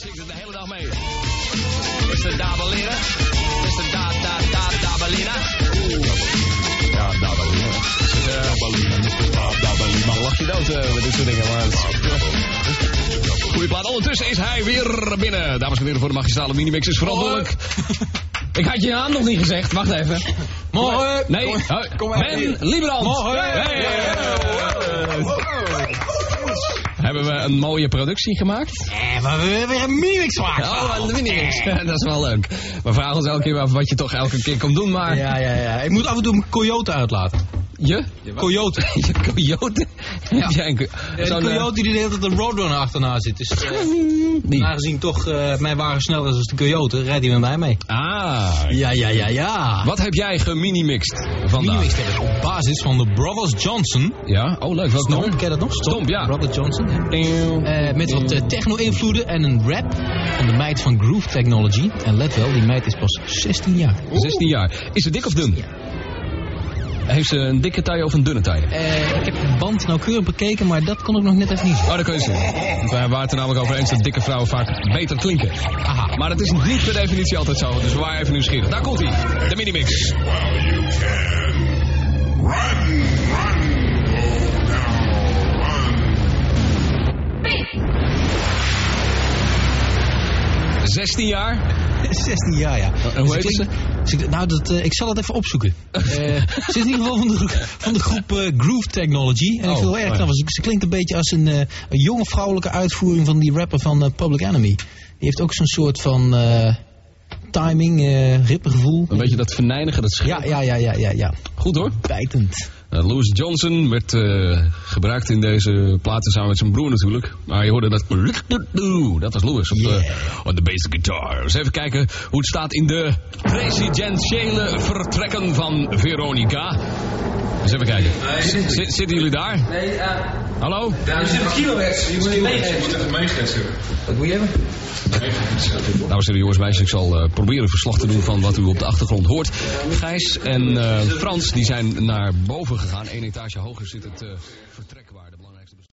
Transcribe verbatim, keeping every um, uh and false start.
zingt het de hele dag mee. mister Dabalina. mister Da, Da, Da, Dabalina. Ja, Dabalina. Dabalina, mister Da, Dabalina. Dan lach je dood uh, met dit soort dingen, maar... Goeie plaat. Ondertussen is hij weer binnen. Dames en heren, voor de magistrale minimix is verantwoordelijk. Ik had je naam nog niet gezegd, wacht even. Morgen. Nee, kom maar. Ben Liebrand. Morgen. Hey. Hebben we een mooie productie gemaakt? Eh, maar we hebben weer een minimix gemaakt. Oh, een minimix. Dat is wel leuk. We vragen ons elke keer af wat je toch elke keer komt doen, maar... Ja, ja, ja. Ik moet af en toe mijn coyote uitlaten. Je? Coyote. Je coyote? Ja. Ja, een co- Ja, zo'n, de uh, coyote die de hele tijd de roadrunner achterna zit. Dus uh, aangezien toch uh, mijn wagen sneller is als de coyote, rijdt hij met mij mee. Ah. Ja, ja, ja, ja. Wat heb jij geminimixt vandaag? Minimix heb ik op basis van de Brothers Johnson. Ja? Oh, leuk. Welk Stomp, nummer? ken je dat nog? Stomp, ja. Brothers Johnson. Ja. Uh, met wat uh, techno-invloeden en een rap van de meid van Groove Technology. En let wel, die meid is pas zestien jaar. zestien jaar. Is ze dik of dun? Heeft ze een dikke taille of een dunne taille? Uh, ik heb de band nauwkeurig bekeken, maar dat kon ik nog net even niet zien. Oh, dat kun je zien. Want wij waren het er namelijk over eens dat dikke vrouwen vaak beter klinken. Aha. Maar dat is niet per definitie altijd zo, dus we waren even nieuwsgierig. Daar komt hij, de minimix. Well, you can run, run, go now, run. zestien jaar. zestien jaar, ja. En hoe heet ze? Dus ik, nou, dat, uh, ik zal het even opzoeken. Uh, ze is in ieder geval van de, van de groep uh, Groove Technology. En Oh, ik vind het wel erg oh ja. knap. Ze, ze klinkt een beetje als een, uh, een jonge vrouwelijke uitvoering van die rapper van uh, Public Enemy. Die heeft ook zo'n soort van uh, timing, uh, rippengevoel. Een beetje dat venijnige, dat Ja, scherp. ja, ja, ja, ja, ja. Goed hoor. Bijtend. Uh, Louis Johnson werd uh, gebruikt in deze platen samen met zijn broer natuurlijk. Maar je hoorde dat... Dat was Louis op de, Yeah. op de bass guitar. Dus even kijken hoe het staat in de presidentiële vertrekken van Veronica. Dus even kijken. Nee, Z- z- zitten jullie daar? Nee, uh, Hallo? daar zit een kilohertz. Je moet even meegeven. Je moet even meegeven. Wat moet je hebben? Dames en heren, jongens, meisjes, ik zal uh, proberen verslag te doen van wat u op de achtergrond hoort. Gijs en uh, Frans die zijn naar boven gegaan. Eén etage hoger zit het uh, vertrek waar de belangrijkste...